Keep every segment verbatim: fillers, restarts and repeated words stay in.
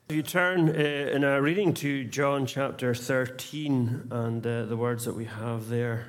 If you turn uh, in our reading to John chapter thirteen and uh, the words that we have there.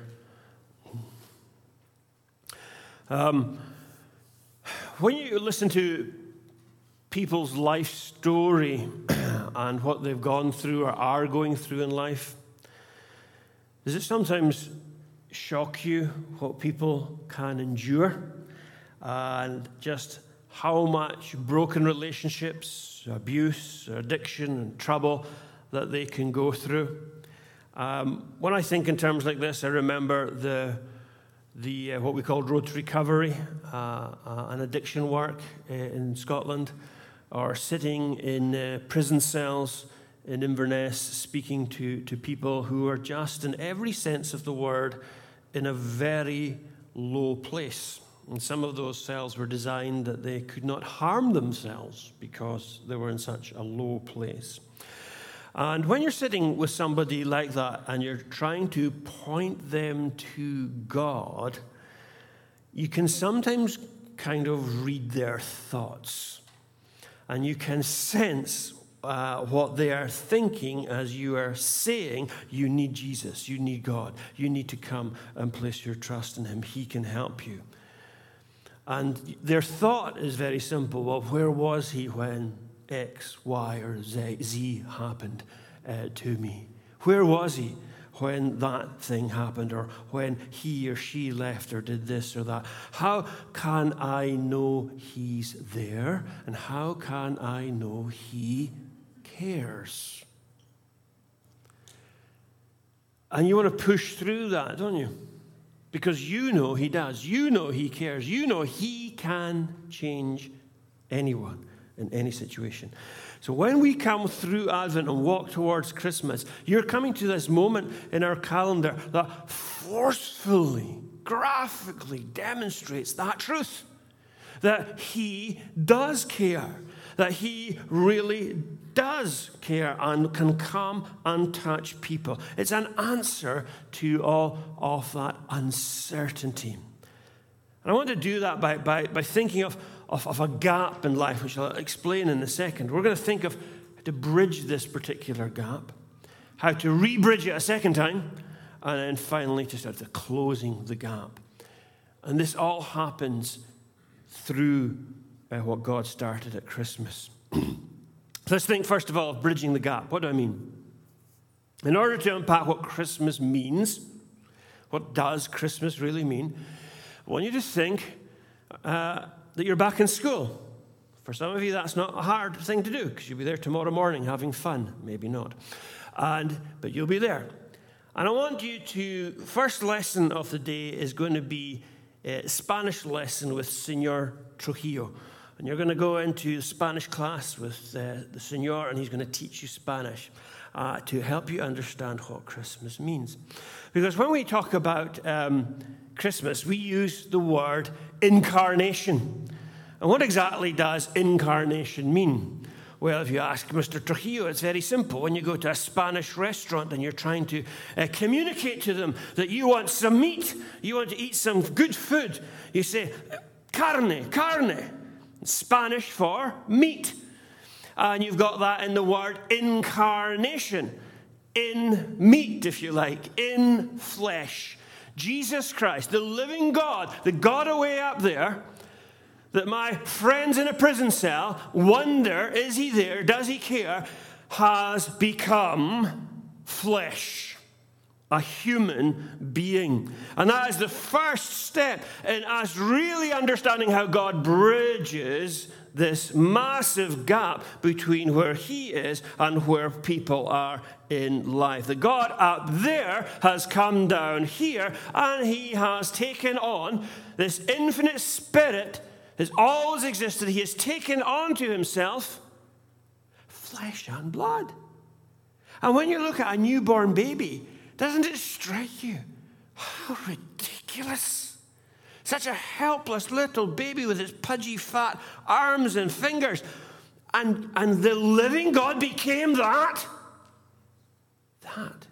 Um, when you listen to people's life story and what they've gone through or are going through in life, does it sometimes shock you what people can endure and just how much broken relationships, abuse, addiction, and trouble that they can go through? Um, when I think in terms like this, I remember the the uh, what we call road to recovery, uh, uh, and addiction work uh, in Scotland, or sitting in uh, prison cells in Inverness, speaking to to people who are just, in every sense of the word, in a very low place. And some of those cells were designed that they could not harm themselves because they were in such a low place. And when you're sitting with somebody like that and you're trying to point them to God, you can sometimes kind of read their thoughts. And you can sense uh, what they are thinking as you are saying, you need Jesus, you need God, you need to come and place your trust in Him. He can help you. And their thought is very simple. Well, where was He when X, Y, or Z, Z happened uh, to me? Where was He when that thing happened, or when he or she left or did this or that? How can I know He's there? And how can I know He cares? And you want to push through that, don't you? Because you know He does. You know He cares. You know He can change anyone in any situation. So when we come through Advent and walk towards Christmas, you're coming to this moment in our calendar that forcefully, graphically demonstrates that truth. That He does care. That He really does care and can come and touch people. It's an answer to all of that uncertainty. And I want to do that by, by, by thinking of, of, of a gap in life, which I'll explain in a second. We're going to think of how to bridge this particular gap, how to re-bridge it a second time, and then finally just how to closing the gap. And this all happens through uh, what God started at Christmas. Let's think, first of all, of bridging the gap. What do I mean? In order to unpack what Christmas means, what does Christmas really mean, I want you to think uh, that you're back in school. For some of you, that's not a hard thing to do, because you'll be there tomorrow morning having fun. Maybe not. And But you'll be there. And I want you to, first lesson of the day is going to be a Spanish lesson with Senor Trujillo. And you're going to go into the Spanish class with uh, the Senor, and he's going to teach you Spanish uh, to help you understand what Christmas means. Because when we talk about um, Christmas, we use the word incarnation. And what exactly does incarnation mean? Well, if you ask Mister Trujillo, it's very simple. When you go to a Spanish restaurant and you're trying to uh, communicate to them that you want some meat, you want to eat some good food, you say, carne, carne. Spanish for meat. And you've got that in the word incarnation. In meat, if you like. In flesh. Jesus Christ, the living God, the God away up there, that my friends in a prison cell wonder, is He there? Does He care? Has become flesh. A human being. And that is the first step in us really understanding how God bridges this massive gap between where He is and where people are in life. The God up there has come down here, and He has taken on this infinite spirit has always existed. He has taken onto Himself flesh and blood. And when you look at a newborn baby, doesn't it strike you how ridiculous? Such a helpless little baby with his pudgy fat arms and fingers. And, and the living God became that? That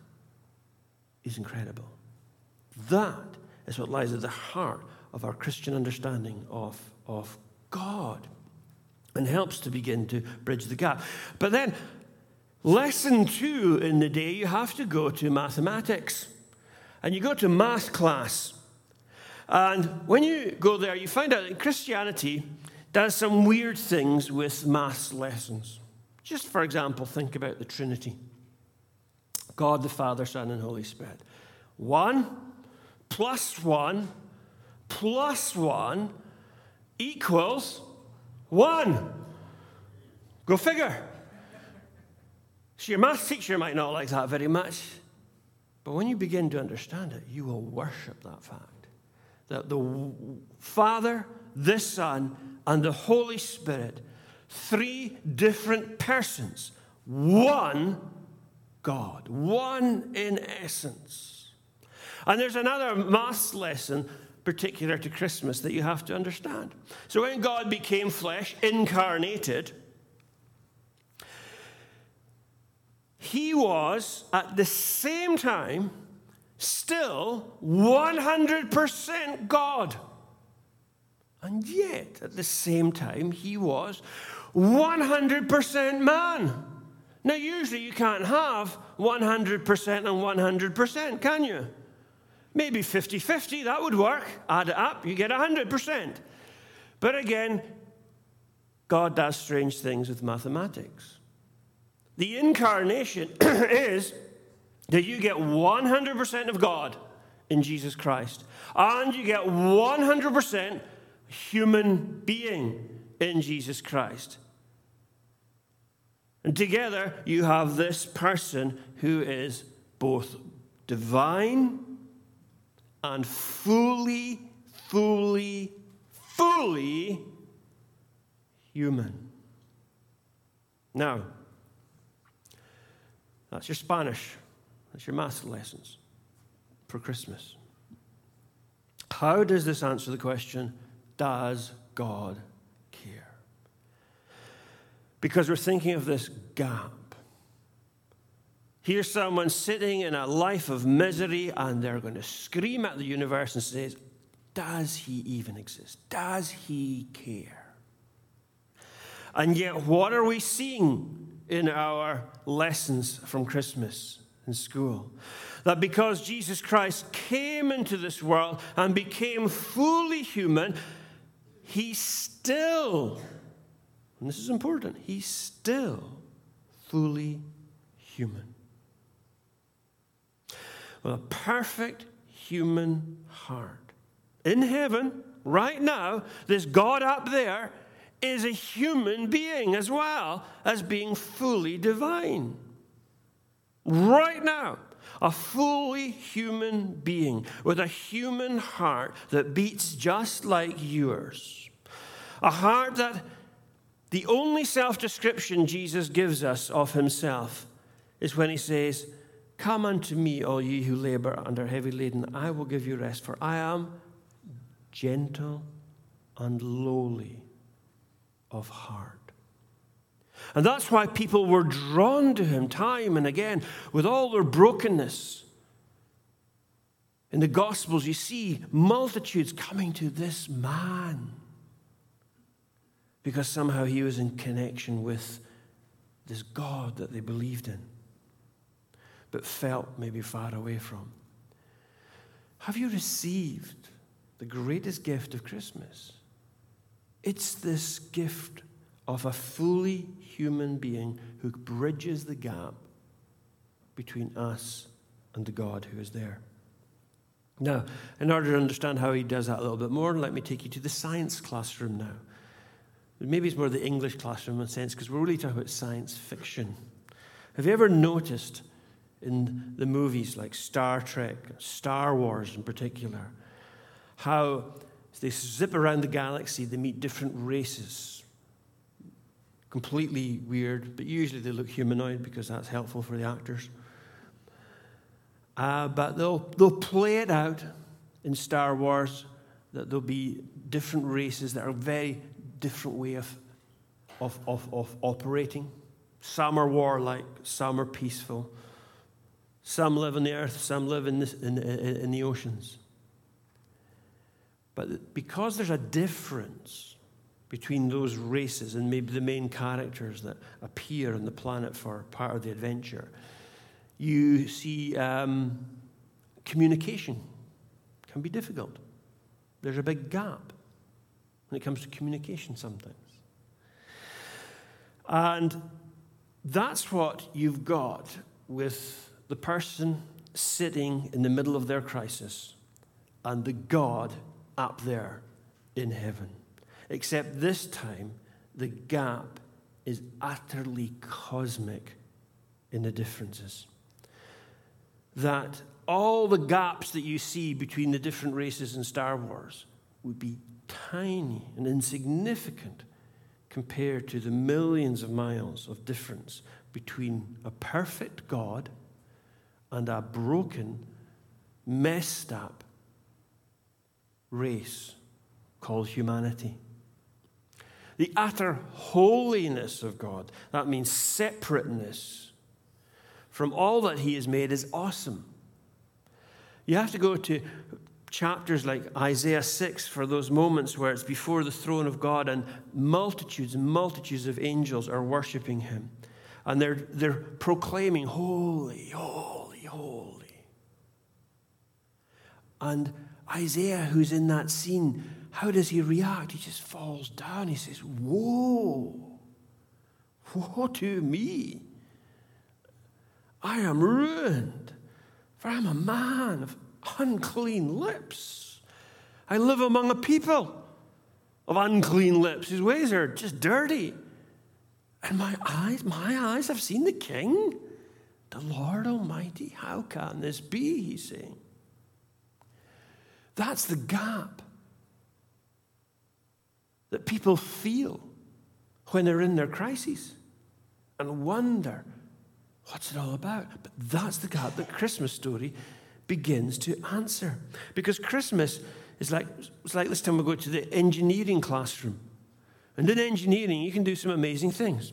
is incredible. That is what lies at the heart of our Christian understanding of, of God. and helps to begin to bridge the gap. But then, lesson two in the day, you have to go to mathematics. And you go to math class. And when you go there, you find out that Christianity does some weird things with maths lessons. Just for example, think about the Trinity. God, the Father, Son, and Holy Spirit. One plus one plus one equals one. Go figure. So your math teacher might not like that very much. But when you begin to understand it, you will worship that fact. That the Father, the Son, and the Holy Spirit, three different persons, one God, one in essence. And there's another maths lesson particular to Christmas that you have to understand. So when God became flesh, incarnated, he was at the same time still one hundred percent God. And yet, at the same time, he was one hundred percent man. Now, usually you can't have one hundred percent and one hundred percent, can you? Maybe fifty-fifty, that would work. Add it up, you get one hundred percent. But again, God does strange things with mathematics. The incarnation is that you get one hundred percent of God in Jesus Christ. And you get one hundred percent human being in Jesus Christ. And together you have this person who is both divine and fully, fully, fully human. Now, that's your Spanish. That's your maths lessons for Christmas. How does this answer the question, does God care? Because we're thinking of this gap. Here's someone sitting in a life of misery, and they're going to scream at the universe and say, does he even exist? Does he care? And yet, what are we seeing in our lessons from Christmas in school? That because Jesus Christ came into this world and became fully human, he still, and this is important, he's still fully human. With a perfect human heart. In heaven, right now, this God up there is a human being as well as being fully divine. Right now, a fully human being with a human heart that beats just like yours. A heart that the only self-description Jesus gives us of himself is when he says, come unto me, all ye who labor under heavy laden, I will give you rest, for I am gentle and lowly of heart. And that's why people were drawn to him time and again with all their brokenness. In the Gospels, you see multitudes coming to this man because somehow he was in connection with this God that they believed in, but felt maybe far away from. Have you received the greatest gift of Christmas? It's this gift of a fully human being who bridges the gap between us and the God who is there. Now, in order to understand how he does that a little bit more, let me take you to the science classroom now. Maybe it's more the English classroom in a sense, because we're really talking about science fiction. Have you ever noticed in the movies like Star Trek, Star Wars in particular, how they zip around the galaxy, they meet different races? Completely weird, but usually they look humanoid because that's helpful for the actors. Uh, but they'll, they'll play it out in Star Wars that there'll be different races that are a very different way of, of, of, of operating. Some are warlike, some are peaceful. Some live on the earth, some live in, this, in, in, in the oceans. But because there's a difference between those races and maybe the main characters that appear on the planet for part of the adventure. You see um, communication can be difficult. There's a big gap when it comes to communication sometimes. And that's what you've got with the person sitting in the middle of their crisis and the God up there in heaven. Except this time, the gap is utterly cosmic in the differences. That all the gaps that you see between the different races in Star Wars would be tiny and insignificant compared to the millions of miles of difference between a perfect God and a broken, messed up race called humanity. The utter holiness of God, that means separateness from all that he has made, is awesome. You have to go to chapters like Isaiah six for those moments where it's before the throne of God and multitudes and multitudes of angels are worshiping him. And they're, they're proclaiming, holy, holy, holy. And Isaiah, who's in that scene, how does he react? He just falls down. He says, woe, woe to me. I am ruined, for I'm a man of unclean lips. I live among a people of unclean lips whose ways are just dirty. And my eyes, my eyes have seen the King, the Lord Almighty. How can this be, he's saying. That's the gap that people feel when they're in their crises and wonder, what's it all about? But that's the gap that Christmas story begins to answer. Because Christmas is like, it's like this time we go to the engineering classroom. And in engineering, you can do some amazing things.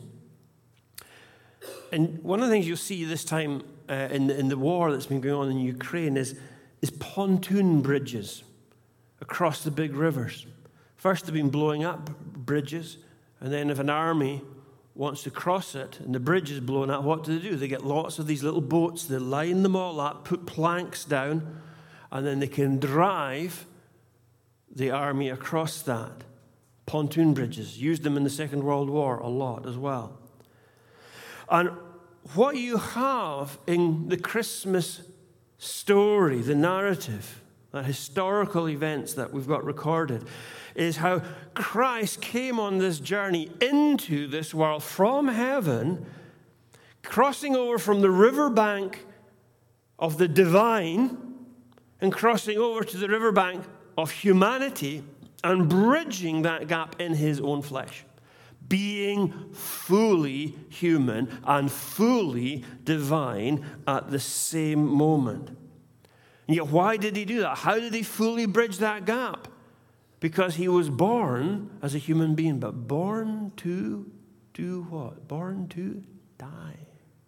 And one of the things you'll see this time uh, in, in the war that's been going on in Ukraine is, is pontoon bridges across the big rivers. First, they've been blowing up bridges, and then if an army wants to cross it and the bridge is blown up, what do they do? They get lots of these little boats, they line them all up, put planks down, and then they can drive the army across that. Pontoon bridges, used them in the Second World War a lot as well. And what you have in the Christmas story, the narrative, the historical events that we've got recorded, is how Christ came on this journey into this world from heaven, crossing over from the riverbank of the divine and crossing over to the riverbank of humanity and bridging that gap in his own flesh, being fully human and fully divine at the same moment. And yet, why did he do that? How did he fully bridge that gap? Because he was born as a human being, but born to do what? Born to die.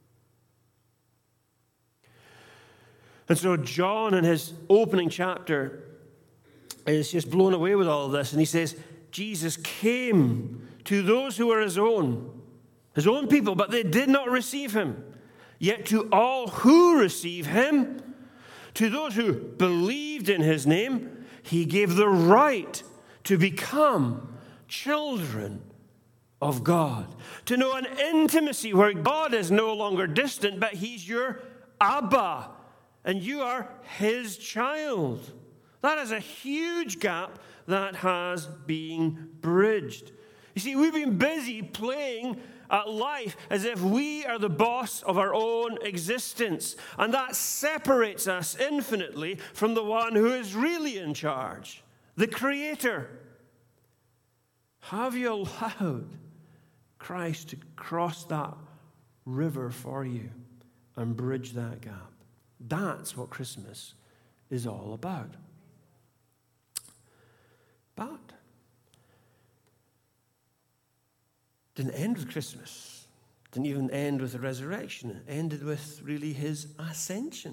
And so John, in his opening chapter, is just blown away with all of this. And he says, Jesus came to those who were his own, his own people, but they did not receive him. Yet to all who receive him, to those who believed in his name, he gave the right to become children of God, to know an intimacy where God is no longer distant, but he's your Abba, and you are his child. That is a huge gap that has been bridged. You see, we've been busy playing at life as if we are the boss of our own existence, and that separates us infinitely from the one who is really in charge, the Creator. Have you allowed Christ to cross that river for you and bridge that gap? That's what Christmas is all about. But didn't end with Christmas. Didn't even end with the resurrection. It ended with really his ascension.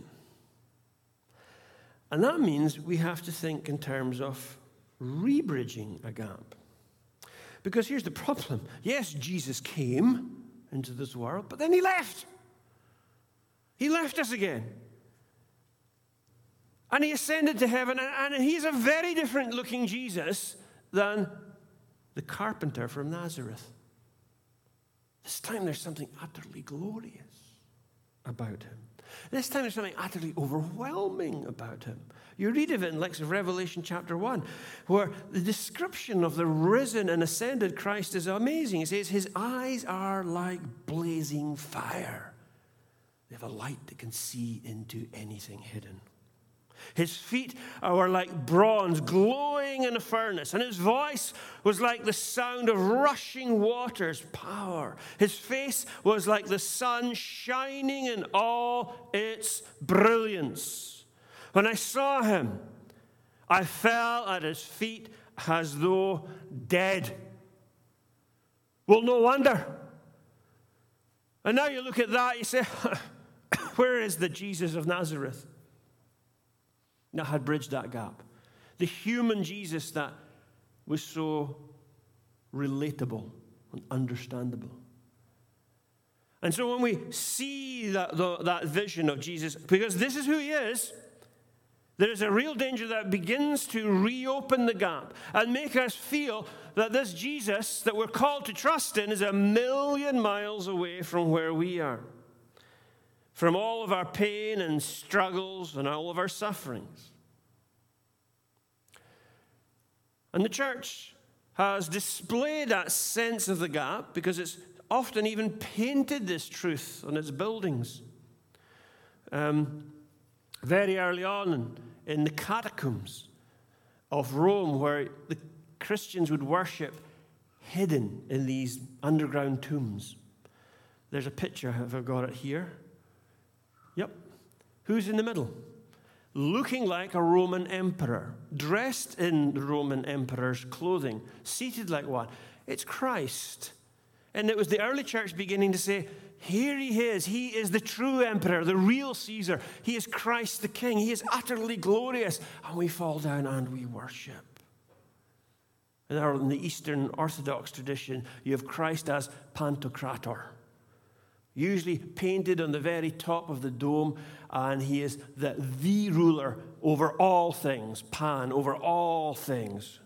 And that means we have to think in terms of rebridging a gap. Because here's the problem. Yes, Jesus came into this world, but then he left. He left us again. And he ascended to heaven, and, and he's a very different looking Jesus than the carpenter from Nazareth. This time there's something utterly glorious about him. This time there's something utterly overwhelming about him. You read of it in like Revelation chapter one, where the description of the risen and ascended Christ is amazing. It says, his eyes are like blazing fire. They have a light that can see into anything hidden. His feet were like bronze glowing in a furnace, and his voice was like the sound of rushing waters, power. His face was like the sun shining in all its brilliance. When I saw him, I fell at his feet as though dead. Well, no wonder. And now you look at that, you say, where is the Jesus of Nazareth that had bridged that gap? The human Jesus that was so relatable and understandable. And so when we see that, the, that vision of Jesus, because this is who he is, there is a real danger that begins to reopen the gap and make us feel that this Jesus that we're called to trust in is a million miles away from where we are, from all of our pain and struggles and all of our sufferings. And the church has displayed that sense of the gap because it's often even painted this truth on its buildings. Um, very early on in, in the catacombs of Rome, where the Christians would worship hidden in these underground tombs. There's a picture, have I got it here? Yep. Who's in the middle? Looking like a Roman emperor, dressed in the Roman emperor's clothing, seated like one. It's Christ. And it was the early church beginning to say, here he is. He is the true emperor, the real Caesar. He is Christ the King. He is utterly glorious. And we fall down and we worship. And in the Eastern Orthodox tradition, you have Christ as Pantocrator, usually painted on the very top of the dome, and he is the, the ruler over all things, Pan, over all things.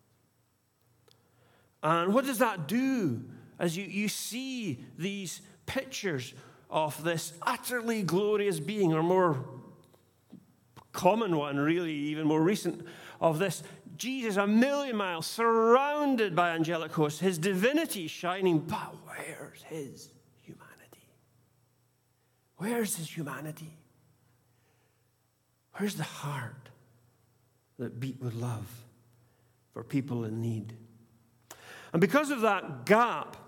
And what does that do as you, you see these pictures of this utterly glorious being, or more common one, really, even more recent, of this Jesus a million miles surrounded by angelic hosts, his divinity shining, but where's his humanity? Where's his humanity? Where's the heart that beat with love for people in need? And because of that gap,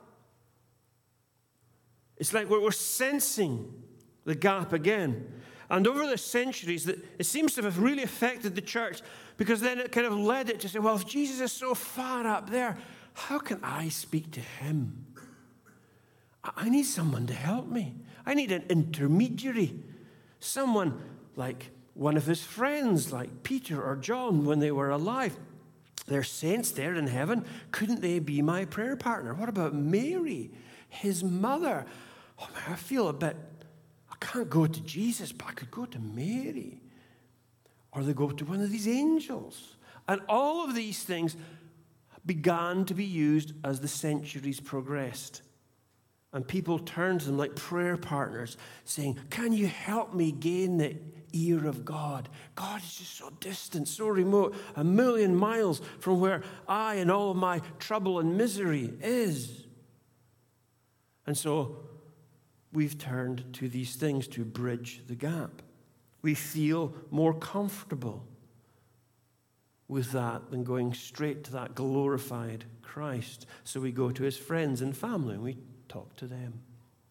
it's like we're sensing the gap again. And over the centuries, it seems to have really affected the church, because then it kind of led it to say, well, if Jesus is so far up there, how can I speak to him? I need someone to help me. I need an intermediary. Someone like one of his friends, like Peter or John, when they were alive. They're saints there in heaven. Couldn't they be my prayer partner? What about Mary, his mother? Oh, man, I feel a bit, I can't go to Jesus, but I could go to Mary. Or they go to one of these angels. And all of these things began to be used as the centuries progressed. And people turned to them like prayer partners, saying, can you help me gain the ear of God? God is just so distant, so remote, a million miles from where I and all of my trouble and misery is. And so we've turned to these things to bridge the gap. We feel more comfortable with that than going straight to that glorified Christ. So we go to his friends and family and we talk to them.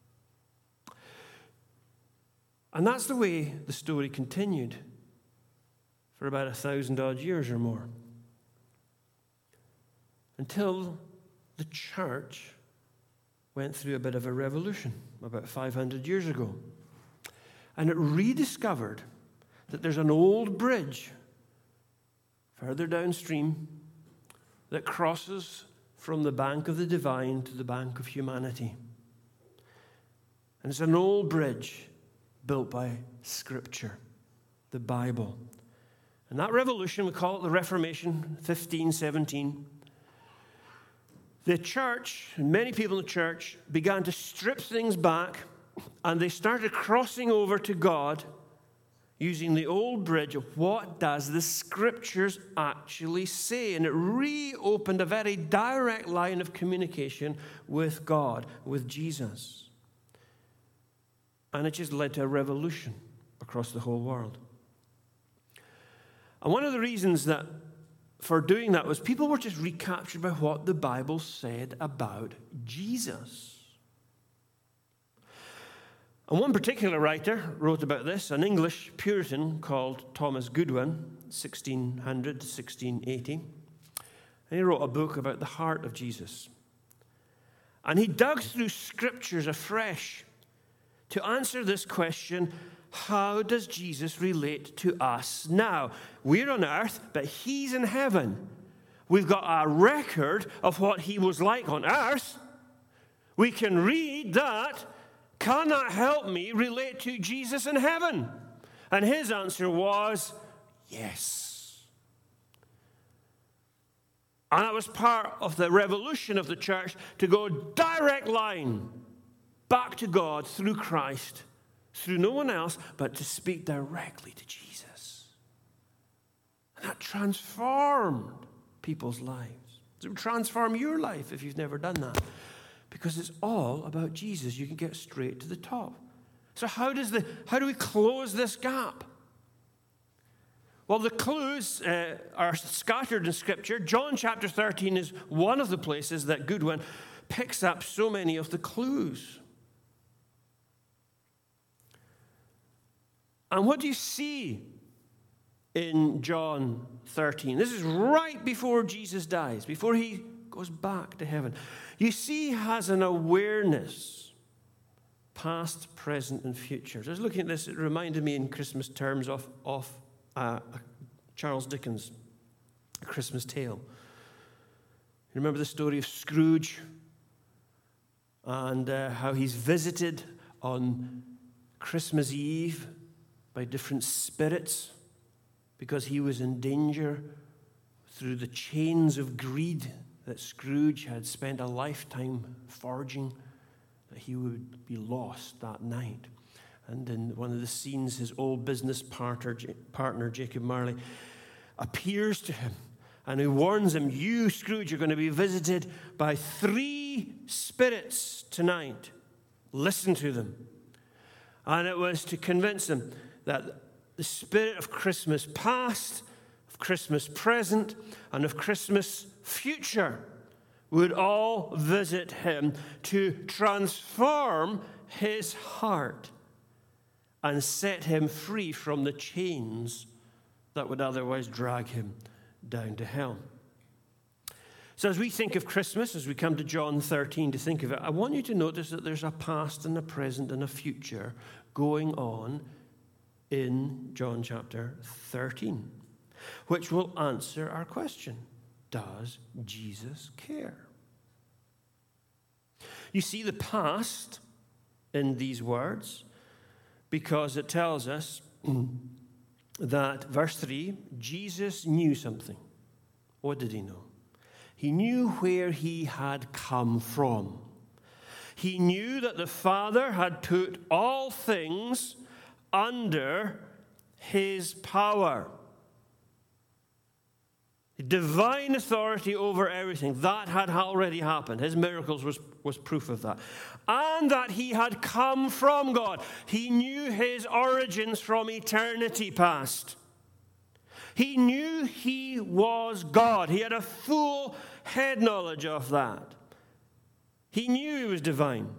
And that's the way the story continued for about a thousand odd years or more, until the church went through a bit of a revolution about five hundred years ago. And it rediscovered that there's an old bridge further downstream that crosses from the bank of the divine to the bank of humanity. And it's an old bridge built by Scripture, the Bible. And that revolution, we call it the Reformation, fifteen seventeen. The church, and many people in the church, began to strip things back, and they started crossing over to God using the old bridge of what does the Scriptures actually say. And it reopened a very direct line of communication with God, with Jesus. And it just led to a revolution across the whole world. And one of the reasons that for doing that was people were just recaptured by what the Bible said about Jesus. And one particular writer wrote about this, an English Puritan called Thomas Goodwin, sixteen hundred to sixteen eighty. And he wrote a book about the heart of Jesus. And he dug through Scriptures afresh to answer this question: how does Jesus relate to us now? We're on earth, but he's in heaven. We've got a record of what he was like on earth. We can read that. Can that help me relate to Jesus in heaven? And his answer was yes. And that was part of the revolution of the church, to go direct line back to God through Christ, through no one else, but to speak directly to Jesus. And that transformed people's lives. It would transform your life if you've never done that. Because it's all about Jesus. You can get straight to the top. So how does the how do we close this gap? Well, the clues uh, are scattered in Scripture. John chapter thirteen is one of the places that Goodwin picks up so many of the clues. And what do you see in John thirteen? This is right before Jesus dies, before he goes back to heaven. You see, he has an awareness, past, present, and future. I was looking at this, it reminded me in Christmas terms of, of uh, Charles Dickens' A Christmas Tale. You remember the story of Scrooge and uh, how he's visited on Christmas Eve by different spirits because he was in danger through the chains of greed that Scrooge had spent a lifetime forging, that he would be lost that night. And in one of the scenes, his old business partner, partner Jacob Marley, appears to him and he warns him, you, Scrooge, are going to be visited by three spirits tonight. Listen to them. And it was to convince him that the spirit of Christmas past, of Christmas present, and of Christmas future would all visit him to transform his heart and set him free from the chains that would otherwise drag him down to hell. So as we think of Christmas, as we come to John thirteen to think of it, I want you to notice that there's a past and a present and a future going on in John chapter thirteen, which will answer our question: does Jesus care? You see the past in these words because it tells us that, verse three, Jesus knew something. What did he know? He knew where he had come from. He knew that the Father had put all things under his power. Divine authority over everything. That had already happened. His miracles was, was proof of that. And that he had come from God. He knew his origins from eternity past. He knew he was God. He had a full head knowledge of that. He knew he was divine.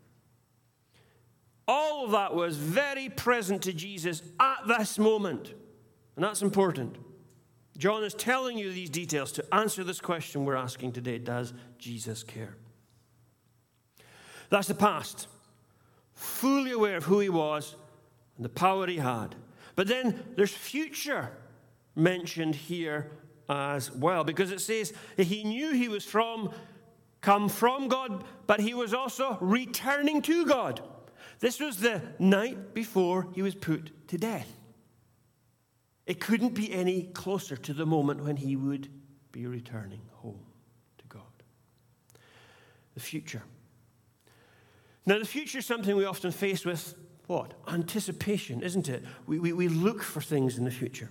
All of that was very present to Jesus at this moment. And that's important. John is telling you these details to answer this question we're asking today: does Jesus care? That's the past. Fully aware of who he was and the power he had. But then there's future mentioned here as well, because it says that he knew he was from come from God, but he was also returning to God. This was the night before he was put to death. It couldn't be any closer to the moment when he would be returning home to God. The future. Now, the future is something we often face with what? Anticipation, isn't it? We, we, we look for things in the future.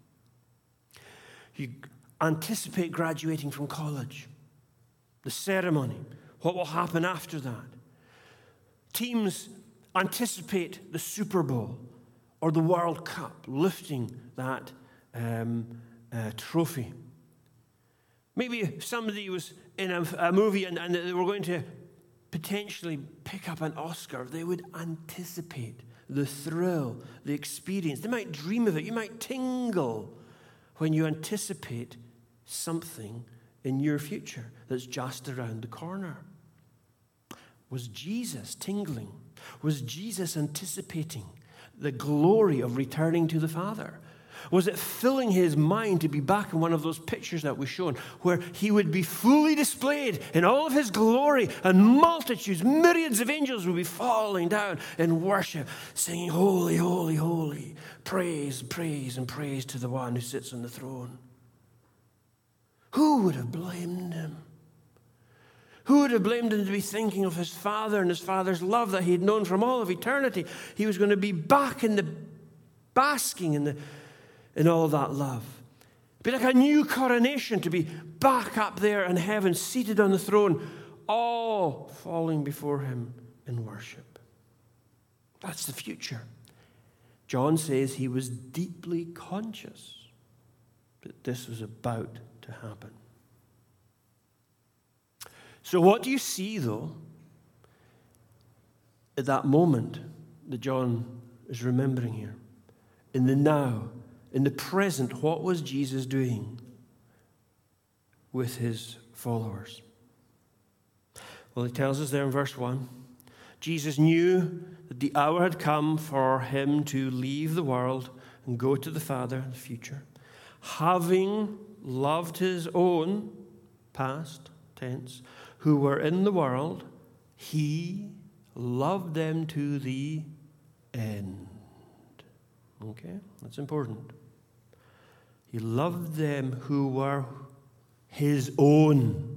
You anticipate graduating from college, the ceremony, what will happen after that. Teams anticipate the Super Bowl or the World Cup, lifting that um, uh, trophy. Maybe somebody was in a, a movie and, and they were going to potentially pick up an Oscar. They would anticipate the thrill, the experience. They might dream of it. You might tingle when you anticipate something in your future that's just around the corner. Was Jesus tingling? Was Jesus anticipating the glory of returning to the Father? Was it filling his mind to be back in one of those pictures that was shown where he would be fully displayed in all of his glory and multitudes, myriads of angels would be falling down in worship, singing, holy, holy, holy, praise, praise, and praise to the one who sits on the throne? Who would have blamed him? Who would have blamed him to be thinking of his Father and his Father's love that he had known from all of eternity? He was going to be back in the basking in the in all that love. It'd be like a new coronation to be back up there in heaven, seated on the throne, all falling before him in worship. That's the future. John says he was deeply conscious that this was about to happen. So what do you see, though, at that moment that John is remembering here? In the now, in the present, what was Jesus doing with his followers? Well, he tells us there in verse one, Jesus knew that the hour had come for him to leave the world and go to the Father in the future. Having loved his own, past tense, who were in the world, he loved them to the end. Okay, that's important. He loved them who were his own.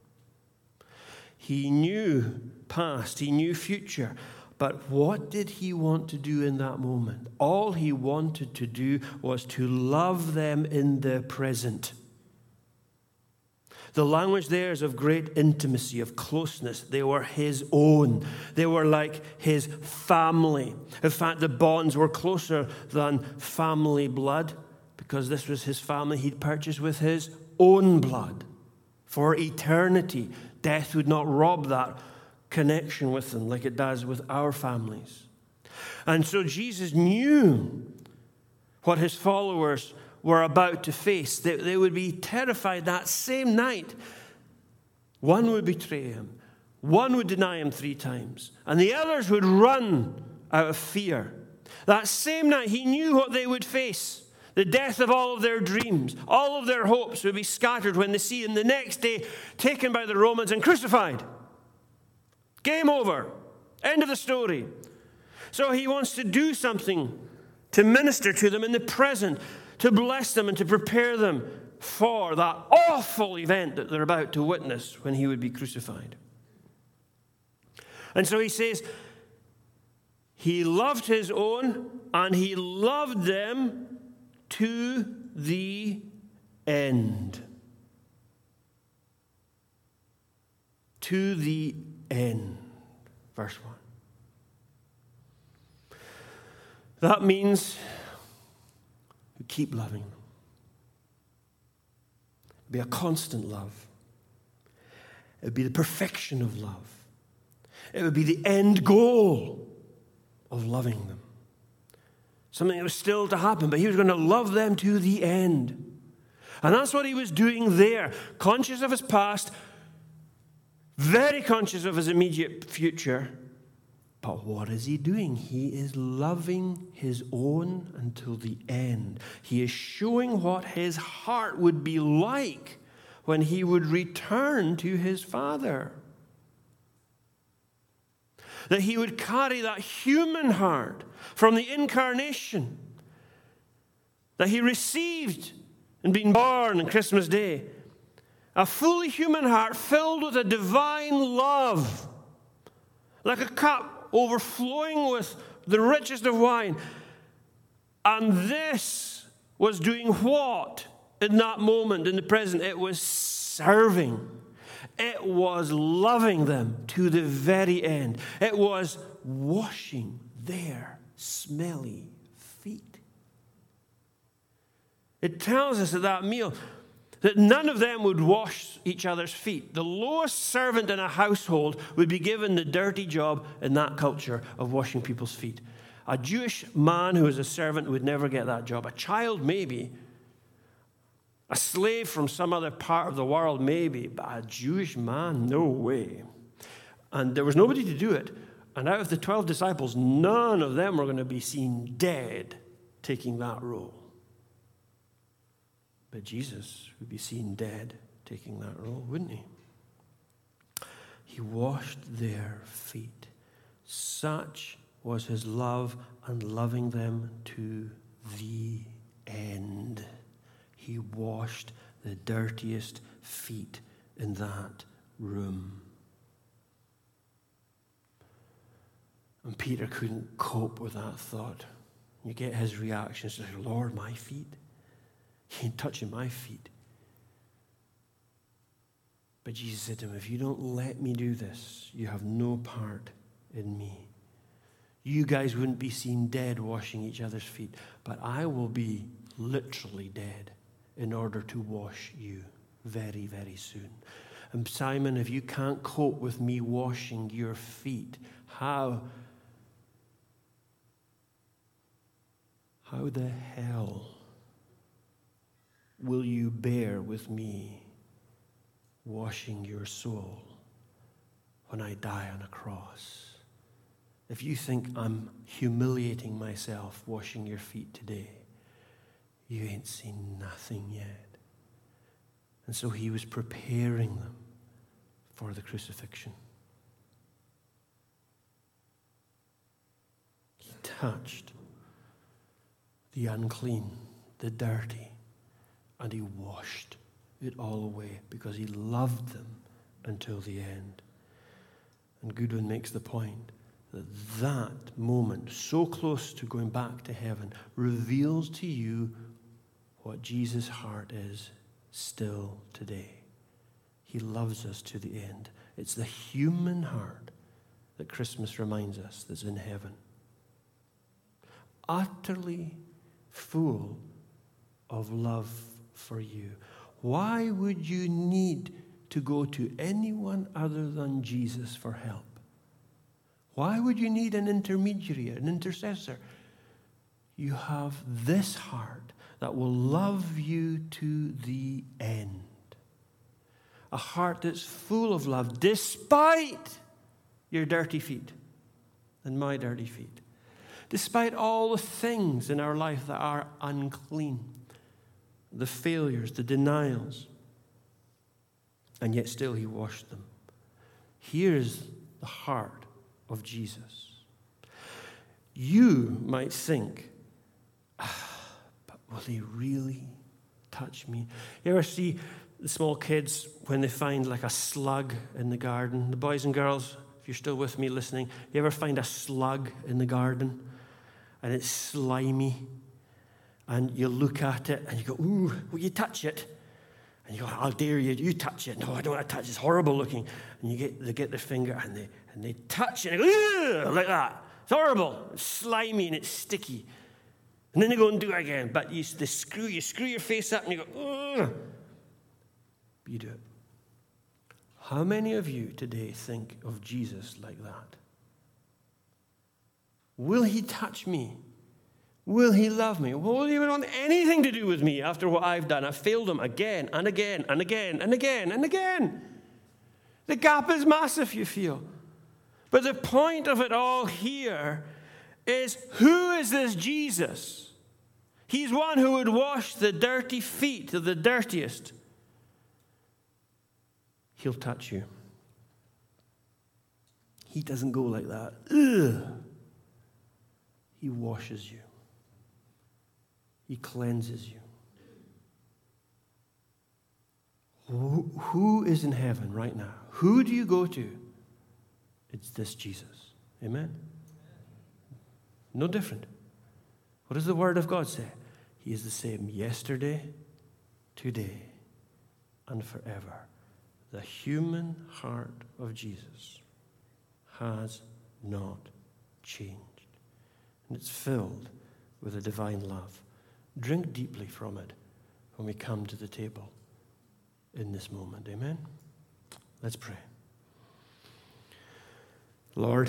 He knew past, he knew future. But what did he want to do in that moment? All he wanted to do was to love them in the present. The language there is of great intimacy, of closeness. They were his own. They were like his family. In fact, the bonds were closer than family blood because this was his family he'd purchased with his own blood. For eternity, death would not rob that connection with them like it does with our families. And so Jesus knew what his followers were about to face. They, they would be terrified that same night. One would betray him. One would deny him three times. And the others would run out of fear. That same night, he knew what they would face. The death of all of their dreams. All of their hopes would be scattered when they see him the next day taken by the Romans and crucified. Game over. End of the story. So he wants to do something to minister to them in the present, to bless them and to prepare them for that awful event that they're about to witness when he would be crucified. And so he says, he loved his own and he loved them to the end. To the end. Verse one. That means you keep loving them. It'd be a constant love. It would be the perfection of love. It would be the end goal of loving them. Something that was still to happen, but he was going to love them to the end. And that's what he was doing there, conscious of his past, very conscious of his immediate future. But what is he doing? He is loving his own until the end. He is showing what his heart would be like when he would return to his Father. That he would carry that human heart from the incarnation that he received in being born on Christmas Day. A fully human heart filled with a divine love, like a cup overflowing with the richest of wine. And this was doing what in that moment, in the present? It was serving. It was loving them to the very end. It was washing their smelly feet. It tells us at that meal that none of them would wash each other's feet. The lowest servant in a household would be given the dirty job in that culture of washing people's feet. A Jewish man who was a servant would never get that job. A child, maybe. A slave from some other part of the world, maybe. But a Jewish man, no way. And there was nobody to do it. And out of the twelve disciples, none of them were going to be seen dead taking that role. But Jesus would be seen dead taking that role, wouldn't he? He washed their feet. Such was his love and loving them to the end. He washed the dirtiest feet in that room. And Peter couldn't cope with that thought. You get his reaction. He's like, Lord, my feet? He ain't touching my feet. But Jesus said to him, if you don't let me do this, you have no part in me. You guys wouldn't be seen dead washing each other's feet, but I will be literally dead in order to wash you very, very soon. And Simon, if you can't cope with me washing your feet, how, how the hell will you bear with me washing your soul when I die on a cross? If you think I'm humiliating myself washing your feet today, you ain't seen nothing yet. And so he was preparing them for the crucifixion. He touched the unclean, the dirty, and he washed it all away because he loved them until the end. And Goodwin makes the point that that moment, so close to going back to heaven, reveals to you what Jesus' heart is still today. He loves us to the end. It's the human heart that Christmas reminds us that's in heaven. Utterly full of love for you. Why would you need to go to anyone other than Jesus for help? Why would you need an intermediary, an intercessor? You have this heart that will love you to the end. A heart that's full of love despite your dirty feet and my dirty feet. Despite all the things in our life that are unclean. The failures, the denials. And yet still he washed them. Here's the heart of Jesus. You might think, ah, but will he really touch me? You ever see the small kids when they find like a slug in the garden? The boys and girls, if you're still with me listening, you ever find a slug in the garden and it's slimy? And you look at it and you go, ooh, will you touch it? And you go, I'll dare you, you touch it. No, I don't want to touch it, it's horrible looking. And you get they get their finger and they and they touch it and they go, like that. It's horrible, it's slimy and it's sticky. And then they go and do it again. But you they screw you screw your face up and you go, ugh. You do it. How many of you today think of Jesus like that? Will he touch me? Will he love me? Will he even want anything to do with me after what I've done? I've failed him again and again and again and again and again. The gap is massive, you feel. But the point of it all here is, who is this Jesus? He's one who would wash the dirty feet of the dirtiest. He'll touch you. He doesn't go like that. Ugh. He washes you. He cleanses you. Who, who is in heaven right now? Who do you go to? It's this Jesus. Amen? No different. What does the Word of God say? He is the same yesterday, today, and forever. The human heart of Jesus has not changed. And it's filled with a divine love. Drink deeply from it when we come to the table in this moment. Amen? Let's pray. Lord,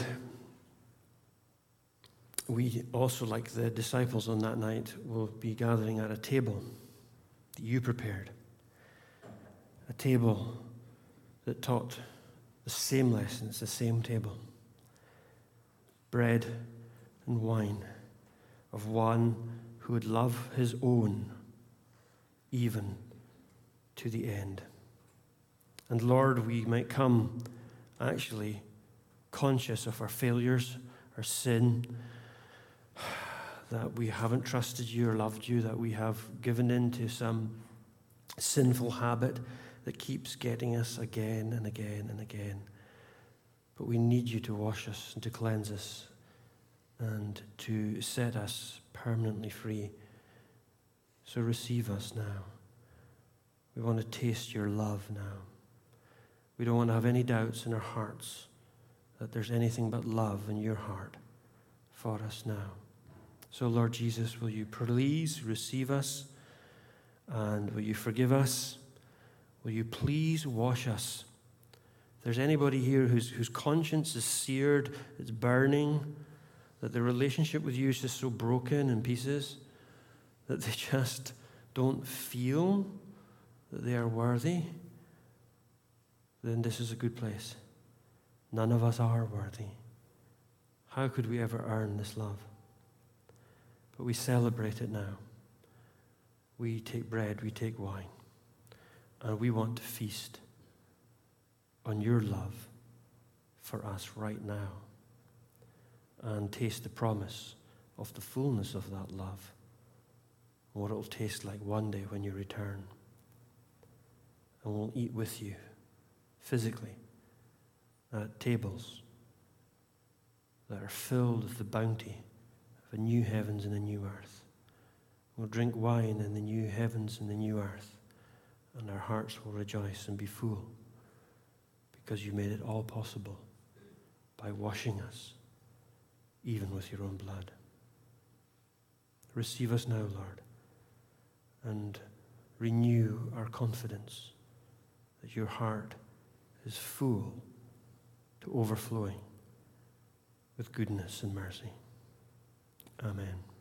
we also, like the disciples on that night, will be gathering at a table that you prepared. A table that taught the same lessons, the same table. Bread and wine of one who would love his own even to the end. And Lord, we might come actually conscious of our failures, our sin, that we haven't trusted you or loved you, that we have given in to some sinful habit that keeps getting us again and again and again. But we need you to wash us and to cleanse us and to set us permanently free. So receive us now. We want to taste your love now. We don't want to have any doubts in our hearts that there's anything but love in your heart for us now. So, Lord Jesus, will you please receive us, and will you forgive us? Will you please wash us? If there's anybody here whose, whose conscience is seared, it's burning, that the relationship with you is just so broken in pieces, that they just don't feel that they are worthy, then this is a good place. None of us are worthy. How could we ever earn this love? But we celebrate it now. We take bread, we take wine, and we want to feast on your love for us right now and taste the promise of the fullness of that love, what it will taste like one day when you return. And we'll eat with you physically at tables that are filled with the bounty of a new heavens and a new earth. We'll drink wine in the new heavens and the new earth, and our hearts will rejoice and be full because you made it all possible by washing us, even with your own blood. Receive us now, Lord, and renew our confidence that your heart is full to overflowing with goodness and mercy. Amen.